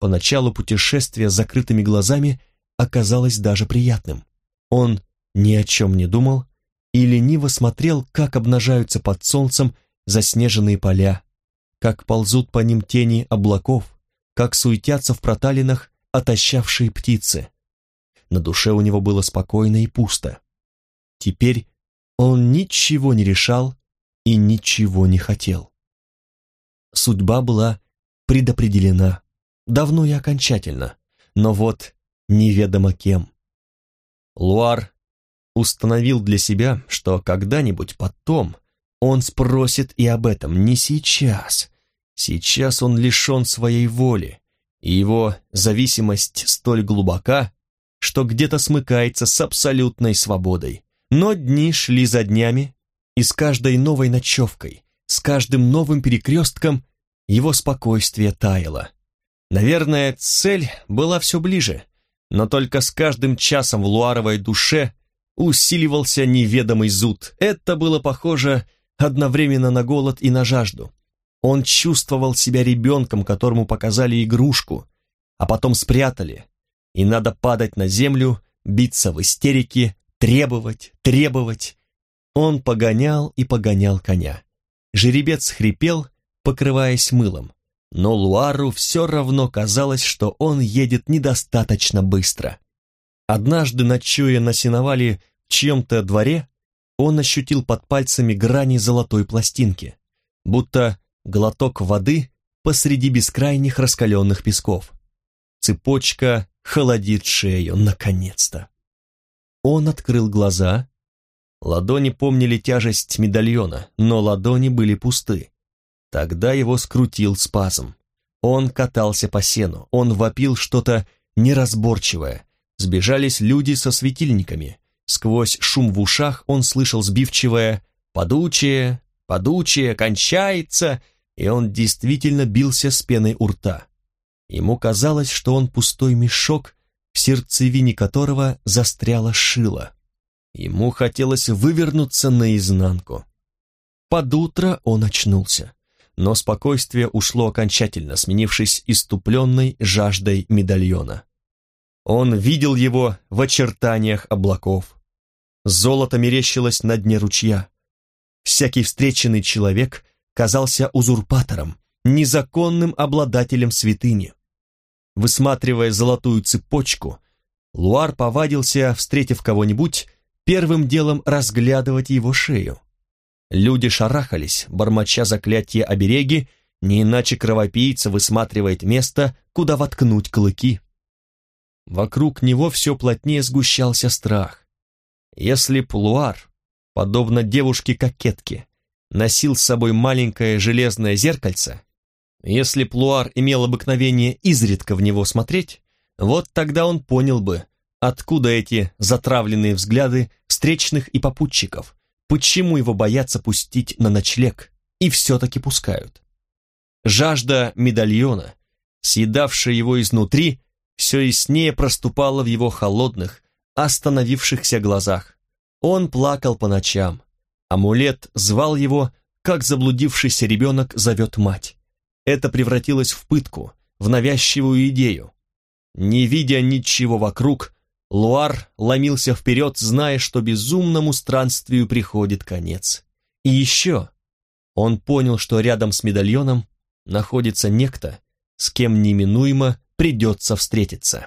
Поначалу путешествие с закрытыми глазами оказалось даже приятным. Он ни о чем не думал и лениво смотрел, как обнажаются под солнцем заснеженные поля, как ползут по ним тени облаков, как суетятся в проталинах отощавшие птицы. На душе у него было спокойно и пусто. Теперь он ничего не решал и ничего не хотел. Судьба была предопределена, давно и окончательно, но вот неведомо кем. Луар установил для себя, что когда-нибудь потом он спросит и об этом, не сейчас. Сейчас он лишен своей воли, и его зависимость столь глубока, что где-то смыкается с абсолютной свободой. Но дни шли за днями, и с каждой новой ночевкой, с каждым новым перекрестком его спокойствие таяло. Наверное, цель была все ближе, но только с каждым часом в Луаровой душе усиливался неведомый зуд. Это было похоже одновременно на голод и на жажду. Он чувствовал себя ребенком, которому показали игрушку, а потом спрятали, и надо падать на землю, биться в истерике, требовать. Он погонял и погонял коня. Жеребец хрипел, покрываясь мылом, но Луару все равно казалось, что он едет недостаточно быстро. Однажды, ночуя на сеновале в чьем-то дворе, он ощутил под пальцами грани золотой пластинки, будто глоток воды посреди бескрайних раскаленных песков. Цепочка холодит шею, наконец-то. Он открыл глаза. Ладони помнили тяжесть медальона, но ладони были пусты. Тогда его скрутил спазм. Он катался по сену, он вопил что-то неразборчивое. Сбежались люди со светильниками. Сквозь шум в ушах он слышал сбивчивое «падучее, кончается», и он действительно бился с пеной у рта. Ему казалось, что он пустой мешок, в сердцевине которого застряло шило. Ему хотелось вывернуться наизнанку. Под утро он очнулся, но спокойствие ушло окончательно, сменившись иступленной жаждой медальона. Он видел его в очертаниях облаков. Золото мерещилось на дне ручья. Всякий встреченный человек казался узурпатором, незаконным обладателем святыни. Высматривая золотую цепочку, Луар повадился, встретив кого-нибудь, первым делом разглядывать его шею. Люди шарахались, бормоча заклятие обереги, не иначе кровопийца высматривает место, куда воткнуть клыки. Вокруг него все плотнее сгущался страх. Если б Луар, подобно девушке-кокетке, носил с собой маленькое железное зеркальце, если б Луар имел обыкновение изредка в него смотреть, вот тогда он понял бы, откуда эти затравленные взгляды встречных и попутчиков, почему его боятся пустить на ночлег, и все-таки пускают. Жажда медальона, съедавшая его изнутри, все яснее проступала в его холодных, остановившихся глазах. Он плакал по ночам. Амулет звал его, как заблудившийся ребенок зовет мать. Это превратилось в пытку, в навязчивую идею. Не видя ничего вокруг, Луар ломился вперед, зная, что безумному странствию приходит конец. И еще он понял, что рядом с медальоном находится некто, с кем неминуемо придется встретиться.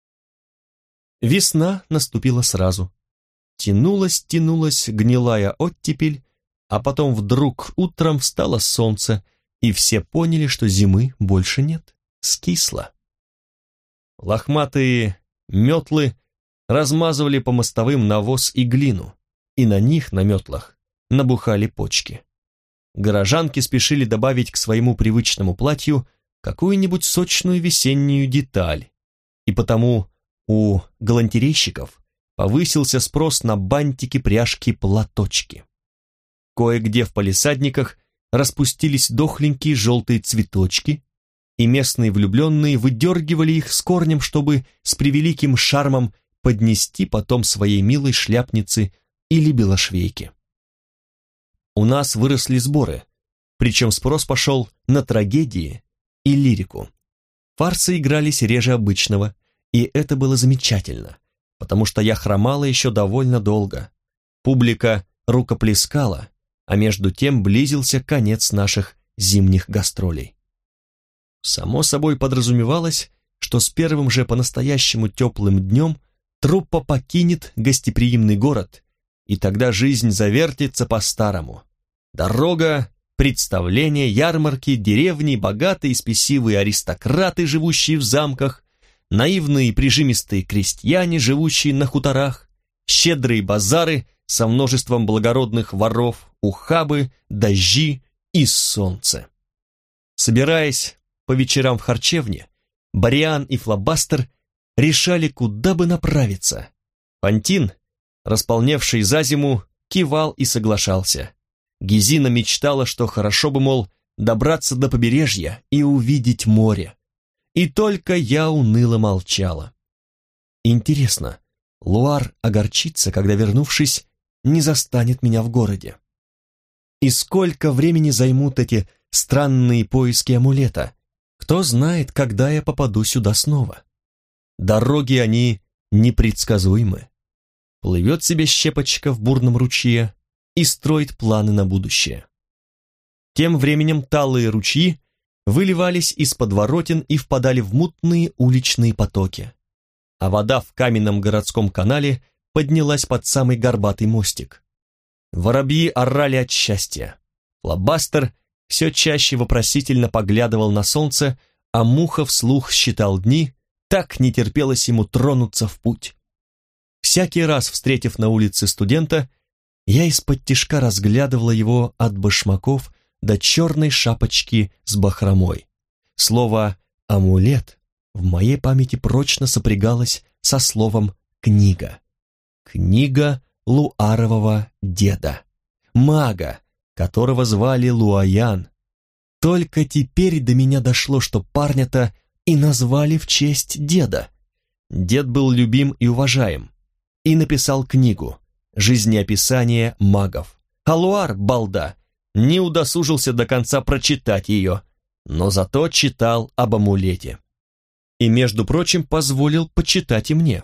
Весна наступила сразу. Тянулась гнилая оттепель, а потом вдруг утром встало солнце, и все поняли, что зимы больше нет, скисло. Лохматые метлы размазывали по мостовым навоз и глину, и на них, на метлах, набухали почки. Горожанки спешили добавить к своему привычному платью какую-нибудь сочную весеннюю деталь, и потому у галантерейщиков повысился спрос на бантики, пряжки, платочки. Кое-где в палисадниках распустились дохленькие желтые цветочки, и местные влюбленные выдергивали их с корнем, чтобы с превеликим шармом поднести потом своей милой шляпнице или белошвейке. У нас выросли сборы, причем спрос пошел на трагедии и лирику. Фарсы игрались реже обычного, и это было замечательно, потому что я хромала еще довольно долго. Публика рукоплескала, а между тем близился конец наших зимних гастролей. Само собой подразумевалось, что с первым же по-настоящему теплым днем труппа покинет гостеприимный город, и тогда жизнь завертится по-старому. Дорога, представления, ярмарки, деревни, богатые и спесивые аристократы, живущие в замках, наивные и прижимистые крестьяне, живущие на хуторах, щедрые базары со множеством благородных воров, ухабы, дожди и солнце. Собираясь по вечерам в харчевне, Бориан и Флабастер решали, куда бы направиться. Фантин, располневший за зиму, кивал и соглашался. Гезина мечтала, что хорошо бы, мол, добраться до побережья и увидеть море. И только я уныло молчала. Интересно, Луар огорчится, когда, вернувшись, не застанет меня в городе. И сколько времени займут эти странные поиски амулета? Кто знает, когда я попаду сюда снова? Дороги они непредсказуемы. Плывет себе щепочка в бурном ручье и строит планы на будущее. Тем временем талые ручьи выливались из подворотен и впадали в мутные уличные потоки, а вода в каменном городском канале поднялась под самый горбатый мостик. Воробьи орали от счастья. Флабастер все чаще вопросительно поглядывал на солнце, а Муха вслух считал дни, так не терпелось ему тронуться в путь. Всякий раз, встретив на улице студента, я исподтишка разглядывала его от башмаков до черной шапочки с бахромой. Слово «амулет» в моей памяти прочно сопрягалось со словом «книга». Книга Луарового деда, мага, которого звали Луаян. Только теперь до меня дошло, что парня-то и назвали в честь деда. Дед был любим и уважаем, и написал книгу «Жизнеописание магов». А Луар, балда, не удосужился до конца прочитать ее, но зато читал об амулете. И, между прочим, позволил почитать и мне.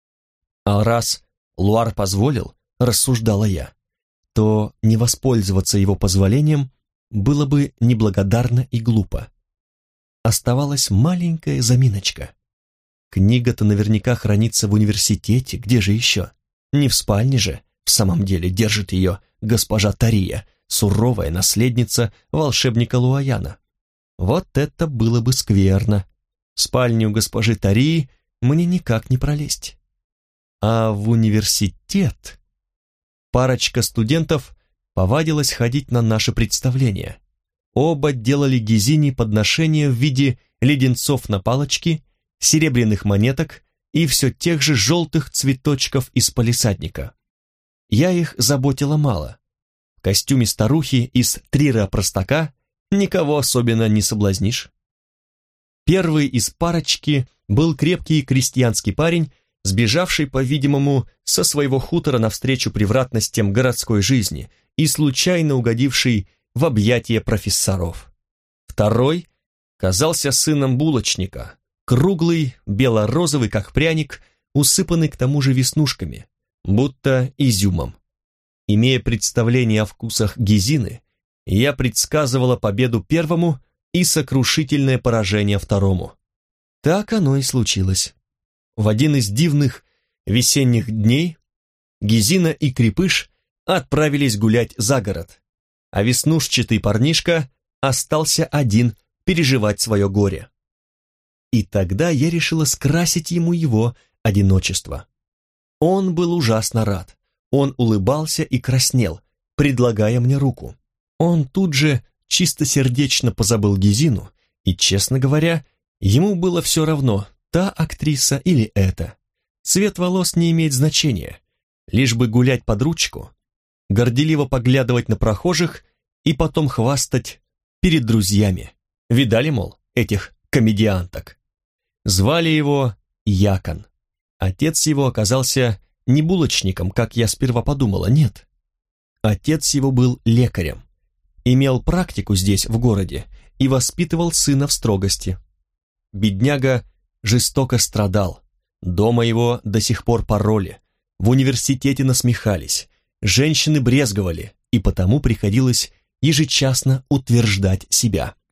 А раз Луар позволил, рассуждала я, то не воспользоваться его позволением было бы неблагодарно и глупо. Оставалась маленькая заминочка. Книга-то наверняка хранится в университете, где же еще? Не в спальне же, в самом деле, держит ее госпожа Тария, суровая наследница волшебника Луаяна. Вот это было бы скверно. В спальню госпожи Тарии мне никак не пролезть. А в университет парочка студентов повадилась ходить на наши представления. Оба делали Гезине подношения в виде леденцов на палочке, серебряных монеток и все тех же желтых цветочков из палисадника. Я их заботила мало. В костюме старухи из Трира-простака никого особенно не соблазнишь. Первый из парочки был крепкий крестьянский парень, сбежавший, по-видимому, со своего хутора навстречу превратностям городской жизни и случайно угодивший в объятия профессоров. Второй казался сыном булочника, круглый, бело-розовый, как пряник, усыпанный к тому же веснушками, будто изюмом. Имея представление о вкусах Гезины, я предсказывала победу первому и сокрушительное поражение второму. Так оно и случилось. В один из дивных весенних дней Гезина и Крепыш отправились гулять за город, а веснушчатый парнишка остался один переживать свое горе. И тогда я решила скрасить ему его одиночество. Он был ужасно рад. Он улыбался и краснел, предлагая мне руку. Он тут же чистосердечно позабыл Гезину, и, честно говоря, ему было все равно, та актриса или эта. Цвет волос не имеет значения, лишь бы гулять под ручку, горделиво поглядывать на прохожих и потом хвастать перед друзьями. Видали, мол, этих комедианток? Звали его Якон. Отец его оказался не булочником, как я сперва подумала, нет. Отец его был лекарем, имел практику здесь, в городе, и воспитывал сына в строгости. бедняга жестоко страдал. Дома его до сих пор пороли, в университете насмехались, женщины брезговали, и потому приходилось ежечасно утверждать себя.